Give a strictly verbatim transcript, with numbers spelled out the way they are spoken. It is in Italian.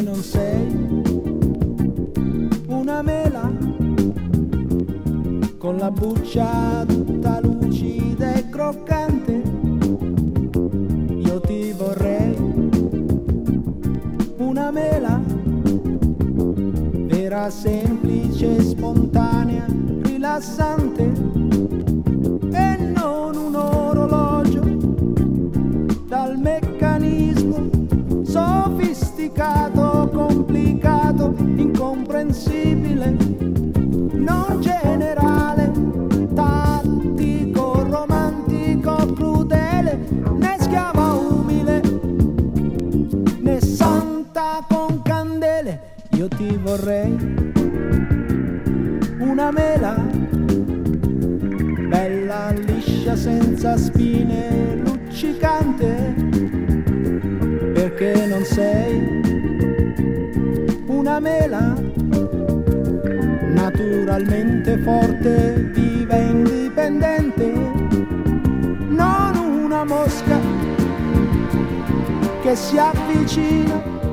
non sei una mela con la buccia tutta lucida e croccante. Io ti vorrei una mela vera, semplice, spontanea, rilassante, e non un orologio dal meccanismo sofisticato, complicato, incomprensibile, non generale, tattico, romantico, crudele, né schiava umile, né santa con candele. Io ti vorrei una mela bella, liscia, senza spine, luccicante, perché non sei una mela naturalmente forte, viva e indipendente, non una mosca che si avvicina